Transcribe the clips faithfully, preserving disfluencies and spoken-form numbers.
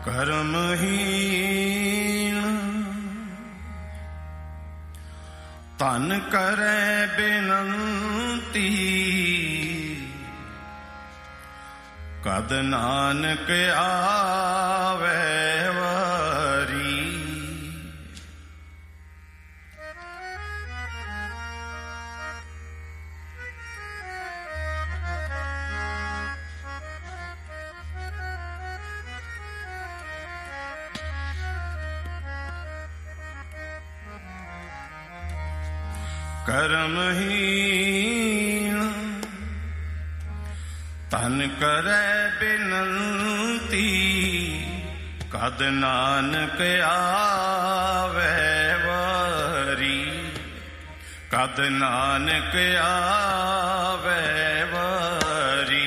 ਕਰਮਹੀਣ ਧਨ ਕਰੈ ਬੇਨੰਤੀ ਕਦ ਨਾਨਕ ਆਵੈ ਵਾਰੀ। ਕਰਮਹੀਣ ਧਨ ਕਰੈ ਬੇਨੰਤੀ ਕਦ ਨਾਨਕ ਆਵੈ ਵਾਰੀ। ਕਦ ਨਾਨਕ ਆਵੈ ਵਾਰੀ।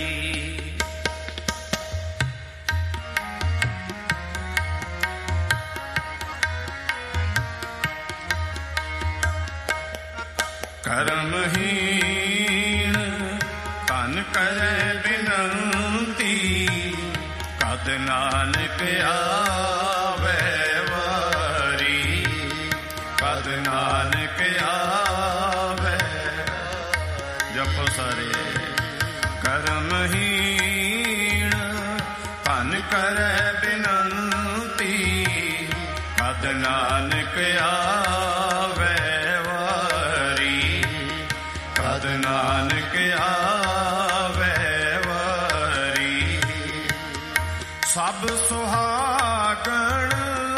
ਕਰਮਹੀਣ ਧਨ ਕਰੈ ਬਿਨੰਤੀ ਕਦ ਨਾਨਕ ਆਵੈ ਵਾਰੀ। ਕਦ ਨਾਨਕ ਆਵੈ। ਜਪੋ ਸਾਰੇ। ਕਰਮਹੀਣ ਧਨ ਕਰੈ ਬਿਨੰਤੀ ਕਦ ਨਾਨਕ ਆਵੈ ਵਾਰੀ। ਕਦ ਨਾਨਕ ਆਵੈ ਵਾਰੀ। ਸਭ ਸੁਹਾਗਣ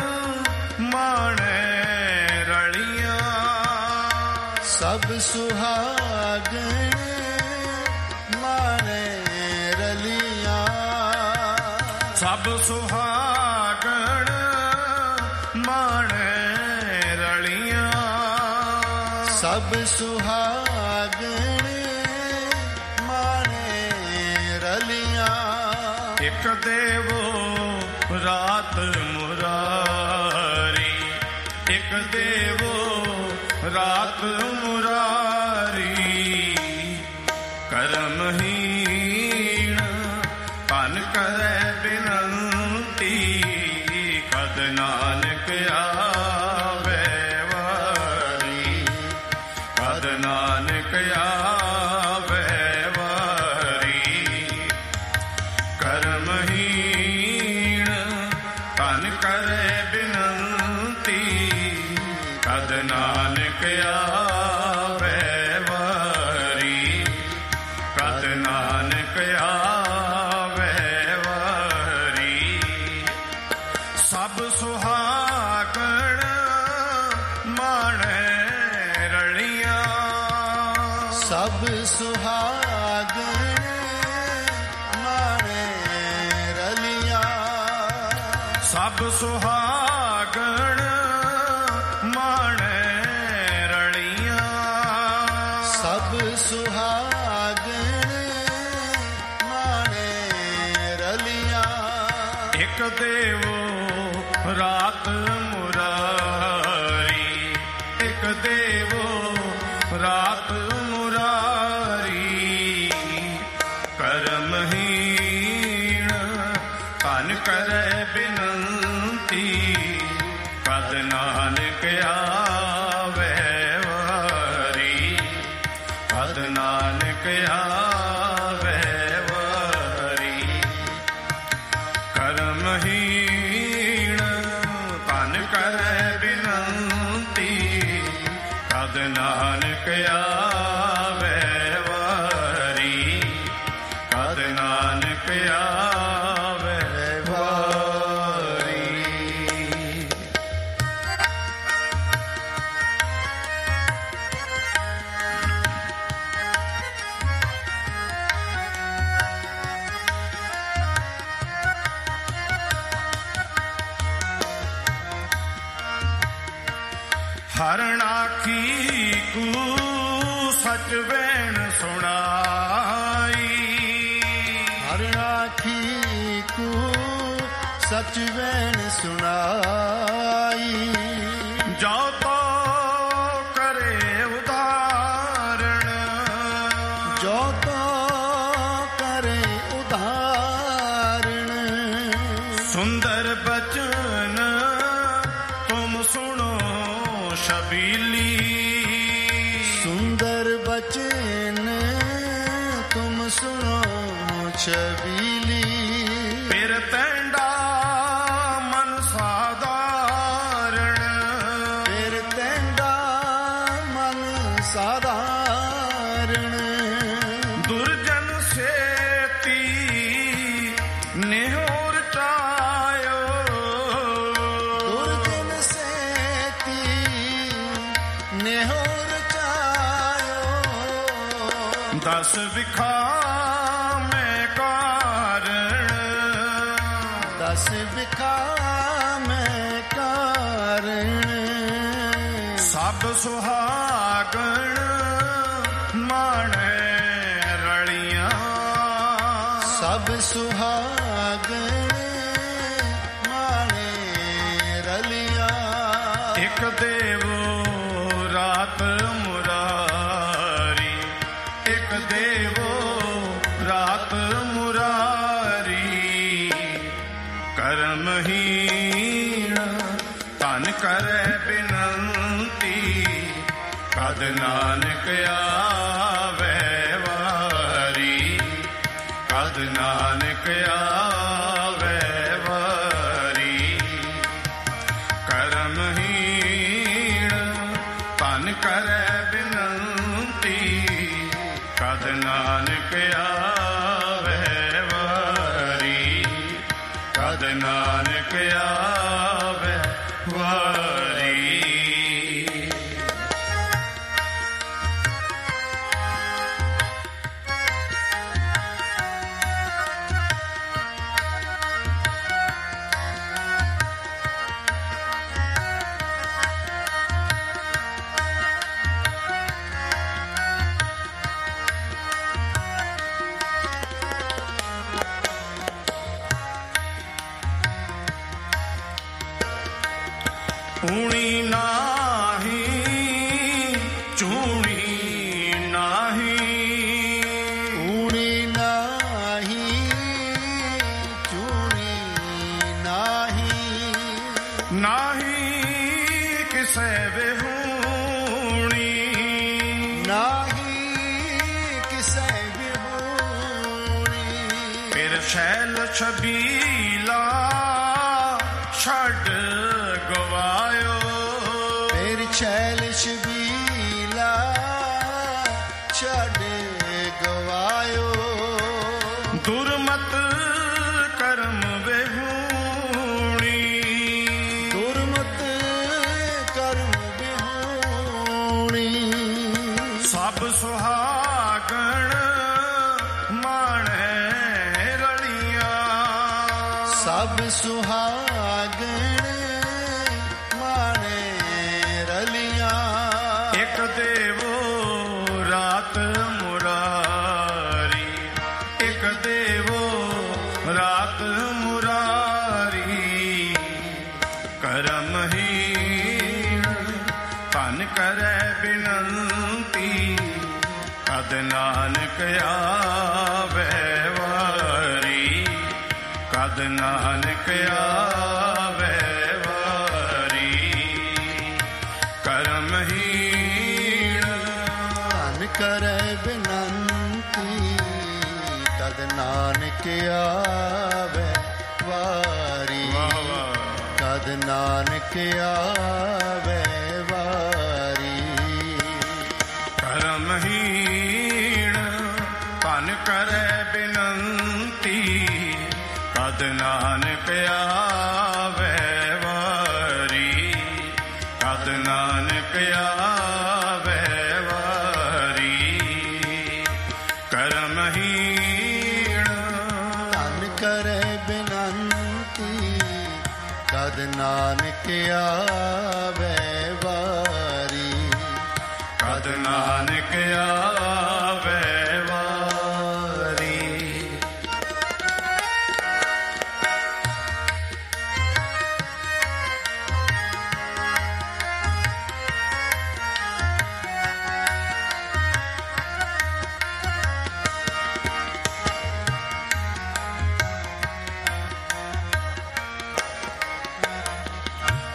ਮਾਣੈ ਰਲੀਆਂ। ਸਭ ਸੁਹਾਗਣ ਮਾਣੈ ਰਲੀਆਂ। ਸਭ ਸੁਹਾਗਣ ਮਾਣੈ ਰਲੀਆਂ। ਸਭ ਸੁਹਾਗਣ ਮਾਣੈ ਰਲੀਆਂ। ਇੱਕ ਦੇਵੋ ਰਾਤ ਮੁਰਾਰੀ। ਇੱਕ ਦੇਵੋ ਰਾਤ ਮੁਰਾਰੀ। ਕਰਮਹੀਣ ਧਨ ਕਰੈ ਬਿਨੰਤੀ ਕਦ ਨਾਨਕ ਆਵੈ ਵਾਰੀ। ਕਦ ਨਾਨਕ ਆਵੈ ਵਾਰੀ। ਕਰਮਹੀਣ ਧਨ ਕਰੈ ਬਿਨੰਤੀ ਕਦ ਨਾਨਕ ਆਵੈ ਵਾਰੀ। ਕਦ ਨਾਨਕ ਆਵੈ ਵਾਰੀ। ਸਭ ਸੁਹਾਗਣ ਮਾਣੈ ਰਲੀਆਂ। ਸਭ ਸੁਹਾਗਣ ਮਾਣੈ ਰਲੀਆਂ। ਸਭ ਸੁਹਾਗਣ ਮਾਣੈ ਰਲੀਆਂ। ਸਭ ਸੁਹਾਗਣ ਮਾਣੈ ਰਲੀਆਂ। ਇੱਕ ਦੇਵੋ ਰਾਤ ਮੁਰਾਰੀ। ਇੱਕ ਦੇਵੋ ਰਾਤ ਮੁਰਾਰੀ। ਕਰਮਹੀਣ ਧਨ ਕਰੈ ਬਿਨੰਤੀ ਕਦ ਨਾਨਕ ਆਵੈ ਵਾਰੀ। ਕਦ ਨਾਨਕ ਆਵੈ ਵਾਰੀ। ਕਰਮਹੀਣ ਧਨ ਕਰੈ ਬਿਨੰਤੀ ਕਦ ਨਾਨਕ ਆਵੈ ਵਾਰੀ। ਕਦ ਨਾਨਕ ਆਵੈ ਵਾਰੀ। ਹਰਣਾਖੀ ਕੂ ਸਚ ਵੈਣ ਸੁਣਾਈ। ਹਰਣਾਖੀ ਕੂ ਸਚ ਵੈਣ ਸੁਣਾਈ। ਜੋ ਤੋ ਕਰੇ ਉਦਾਹਰਣ। ਜੋ ਤੋ ਕਰੇ ਉਦਾਹਰਣ। ਸੁੰਦਰ ਬਚਨ ਤੁਮ ਸੁਣੋ ਸ਼ਬੀਲੀ, ਸੁੰਦਰ ਬਚਨ ਤੁਮ ਸੁਣੋ ਛਬੀਲੀ। ਫਿਰ ਤੈਂਡਾ ਮਨ ਸਾਧਾਰਣ, ਫਿਰ ਤੈਂਡਾ ਮਨ ਸਾਧਾਰਣ। ਦੁਰਜਨ ਸੇਤੀ ਨਿਹੋਰ ਚਾਇਓ, ਦੁਰਜਨ ਸੇਤੀ ਨਿਹੋਰ ਚਾਇਓ। ਦਸ ਵਿਖਾ ਮੈਂ ਕਾਰਣ, ਦਸ ਵਿਖਾ ਮੈਂ ਕਾਰਣ। ਸਭ ਸੁਹਾਗਣ ਮਾਣੈ ਰਲੀਆਂ, ਸਭ ਸੁਹਾਗਣ ਮਾਣੇ ਰਲੀਆਂ। ਇੱਕ ਦੇਵੋ ਰਾਤ ਮੁਰਾਰੀ, ਇੱਕ ਦੇਵੋ ਰਾਤ ਮੁਰਾਰੀ। ਕਰਮਹੀਣ ਧਨ ਕਰੈ ਬਿਨੰਤੀ, ਕਦ ਨਾਨਕ ਆਵੈ ਵਾਰੀ, ਕਦ ਨਾਨਕ ਆਵੈ ਵਾਰੀ। ਕਰਮਹੀਣ ਧਨ ਕਰੈ ਬਿਨੰਤੀ, ਕਦ ਨਾਨਕ ਆਵੈ ਵਾਰੀ, ਕਦ ਨਾਨਕ ਆਵੈ ਵਾਰੀ। ਊਣੀ ਨਾਹੀ ਚੂਣੀ ਨਾਹੀ, ਊਣੀ ਨਾਹੀ ਚੂਣੀ ਨਾਹੀ। ਨਾਹੀ ਕਿਸੇ ਵਿਹੂਣੀ, ਨਾਹੀ ਕਿਸੇ ਵਿਹੂਣੀ। ਫਿਰ ਸ਼ੈਲ ਛਬੀਲਾ ਛੱਡ ਗਵਾਇਓ, ਫਿਰ ਛੈਲ ਛਬੀਲਾ ਛੱਡ ਗਵਾਇਓ। ਦੁਰਮਤ ਕਰਮ ਵਿਹੂਣੀ, ਦੁਰਮਤ ਕਰਮ ਵਿਹੂਣੀ। ਸਭ ਸੁਹਾਗਣ ਮਾਣੈ ਰਲੀਆਂ, ਸਭ ਸੁਹਾਗਣ ਮਾਣੇ ਰਲੀਆਂ। ਇੱਕ ਦੇਵੋ ਰਾਤ ਮੁਰਾਰੀ, ਇੱਕ ਦੇਵੋ ਰਾਤ ਮੁਰਾਰੀ। ਕਰਮਹੀਣ ਧਨ ਕਰੈ ਬਿਨੰਤੀ, ਕਦ ਨਾਨਕ ਆਵੈ ਵਾਰੀ, ਕਦ ਨਾਨਕ ਆਵੈ ਵਾਰੀ। ਕਰਮਹੀਣ ਧਨ ਕਰੈ ਬਿਨੰਤੀ, ਤਦ ਨਾਨਕ ਆਵੈ ਵਾਰੀ, ਤਦ ਨਾਨਕ ਆਵੈ ਵਾਰੀ। ਕਰਮਹੀਣ ਧਨ ਕਰੈ ਬਿਨੰਤੀ, ਕਦ ਨਾਨਕ ਆਵੈ ਵਾਰੀ, ਕਦ ਨਾਨਕ ਆਵੈ ਵਾਰੀ। ਕਰਮਹੀਣ ਧਨ ਕਰੈ ਬਿਨੰਤੀ, ਤਦ ਨਾਨਕ ਆਵੈ ਵਾਰੀ, ਕਦ ਨਾਨਕ ਆਵੈ ਵਾਰੀ।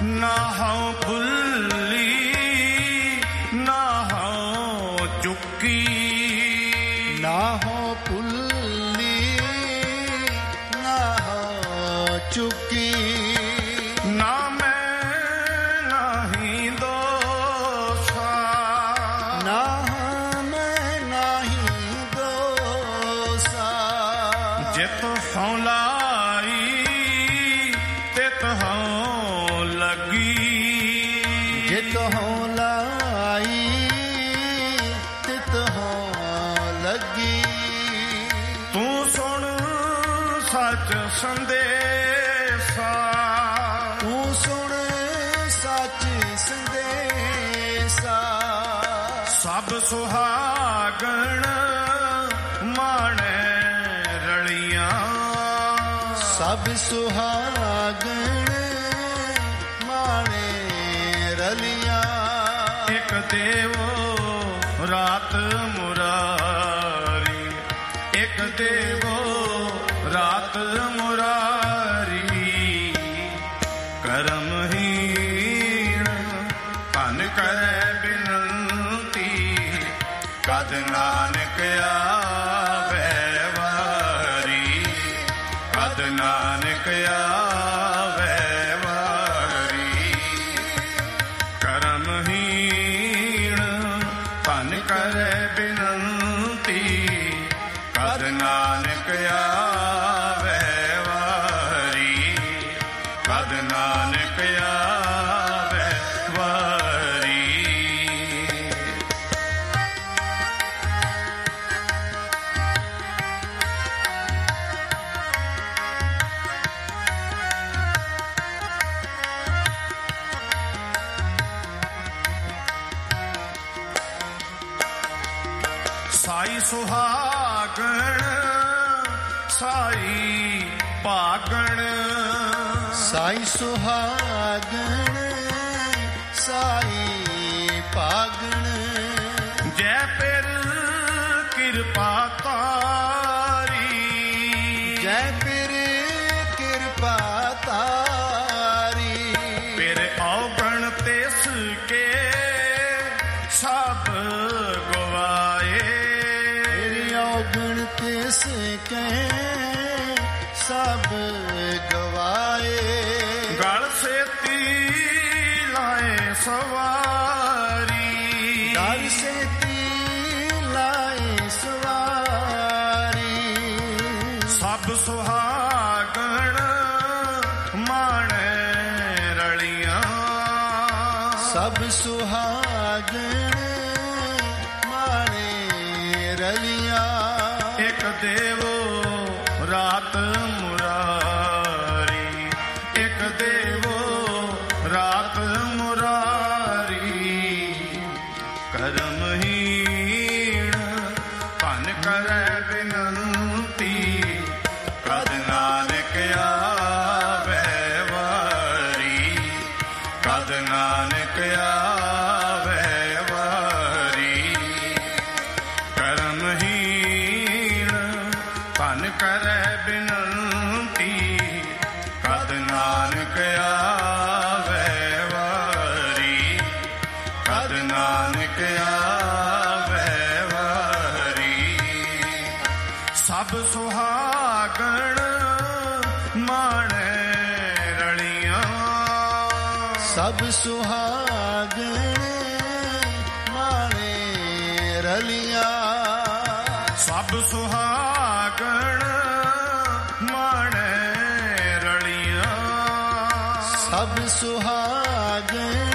ਨਾ ਹਉ ਭੁੱਲੀ ਨਾ ਹਉ ਚੁੱਕੀ ਨਾ ਹਉ ਭੁੱਲੀ ਨਾ ਹਉ ਚੁੱਕੀ ਨਾ ਮੈਂ ਨਾਹੀ ਦੋਸਾ ਨਾ ਮੈਂ ਨਾਹੀ ਦੋਸਾ ਜਿਤ ਹਉ ਲਾਈ ਤਿਤ ਹਉ ਲੱਗੀ ਜਿਤ ਹਉ ਲਾਈ ਤਿਤ ਹਉ ਲੱਗੀ ਤੂੰ ਸੁਣ ਸੱਚ ਸੰਦੇਸਾ ਤੂੰ ਸੁਣ ਸੱਚ ਸੰਦੇਸਾ ਸਭ ਸੁਹਾਗਣ ਮਾਣੈ ਰਲੀਆਂ ਸਭ ਸੁਹਾਗਣ ਮਾਣੇ ਰਲੀਆਂ ਇਕ ਦੇਵੋ ਰਾਤ ਮੁਰਾਰੀ ਇਕ ਦੇਵੋ ਰਾਤ ਮੁਰਾਰੀ ਕਰਮਹੀਣ ਧਨ ਕਰੈ ਬਿਨੰਤੀ ਕਦ ਨਾਨਕ ਆਵੈ ਵਾਰੀ ਕਦ ਨਾਨਕ ਆਵੈ ਵਾਰੀ ਕਰਮਹੀਣ ਧਨ ਕਰੈ ਬਿਨੰਤੀ ਕਦ ਨਾਨਕ ਆਵੈ ਵਾਰੀ ਕਦ ਨਾਨਕ ਆਵੈ ਵਾਰੀ ਸਾਈ ਸੁਹਾਗਣ ਸਾਈ ਭਾਗਣ ਸਾਈ ਸੁਹਾਗਣ ਸਾਈ ਭਾਗਣ ਜੈ ਪਿਰ ਕਿਰਪਾ ਤਾਰੀ ਜੈ ਪਿਰ ਕਿਰਪਾ ਤਾਰੀ ਪਿਰ ਔਗਣ ਤਿਸ ਕੇ ਸਭ ਗਵਾਏ ਤੇਰੀ ਔਗਣ ਤਿਸ ਕੈ ਸਭ ਗਵਾਏ ਗਲ ਸੇਤੀ ਲਾਏ ਸਵਾਰੀ ਦਰ ਸੇਤੀ ਲਾਏ ਸਵਾਰੀ ਸਭ ਸੁਹਾਗਣ ਮਾਣੈ ਰਲੀਆਂ ਸਭ ਸੁਹਾਗਣ ਮਾਣੇ ਰਲੀਆਂ ਇਕ ਦੇਵੋ ਰਾਤ ਮੁਰਾਰੀ ਇਕ ਦੇਵੋ ਰਾਤ ਮੁਰਾਰੀ ਕਰਮਹੀਣ ਧਨ ਕਰੈ ਬਿਨੰਤੀ ਕਦ ਨਾਨਕ ਆਵੈ ਵਾਰੀ ਕਦ ਨਾਨਕ ਆਵੈ ਵਾਰੀ ਕਰਮਹੀਣ ਧਨ ਕਰੈ ਬਿਨੰਤੀ ਕਦ ਨਾਨਕ ਆਵੈ ਵਾਰੀ ਕਦ ਨਾਨਕ ਆਵੈ ਵਾਰੀ ਸਭ ਸੁਹਾਗਣ ਮਾਣੈ ਰਲੀਆਂ ਸਭ ਸੁਹਾਗਣ ਮਾਣੇ ਰਲੀਆਂ ਸਭ ਸੁਹਾਗਣ ਮਾਣੈ ਰਲੀਆਂ ਸਭ ਸੁਹਾਗਣ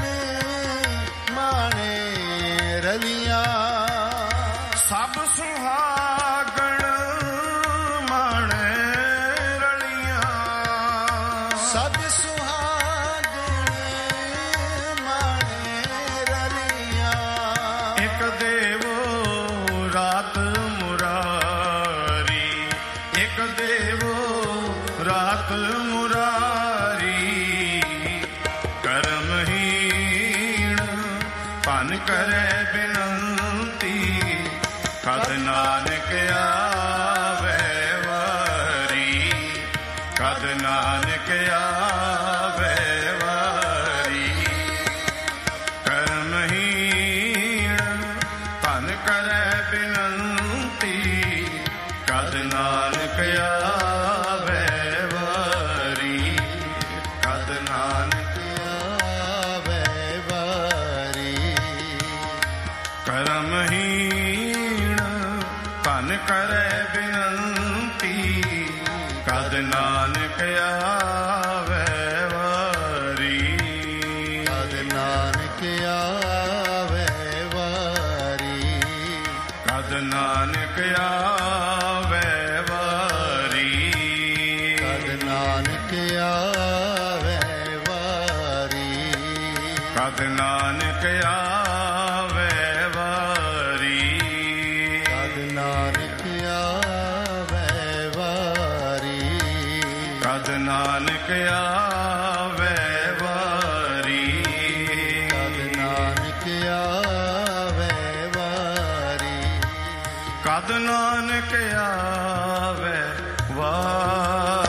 ਮਾਣੇ ਰਲੀਆਂ ਸਭ ਸੁਹਾਗਣ ਮਾਣੈ ਰਲੀਆਂ ਸਭ ਸੁਹਾਗਣ ਮਾਣੇ ਰਲੀਆਂ ਇਕ ਦੇਵੋ ਰਾਤ ਮੁਰਾਰੀ ਇਕ ਦੇਵੋ ਰਾਤ ਮੁਰਾਰੀ ਕਰਮਹੀਣ ਧਨ ਕਰੈ ਬਿਨੰਤੀ ਕਦ ਨਾਨਕ ਆਵੈ ਵਾਰੀ ਕਦ ਨਾਨਕ ਆਵੈ ਵਾਰੀ ਕਦ ਨਾਨਕ ਆਵੇ ਵਾਰੀ, ਕਦ ਨਾਨਕ ਆਵੇ ਵਾਰੀ, ਕਦ ਨਾਨਕ ਆਵੇ ਵਾਰੀ, ਕਦ ਨਾਨਕ ਆਵੇ ਵਾਰੀ, ਕਦ ਨਾਨਕ ਆਵੇ ਵਾਰੀ।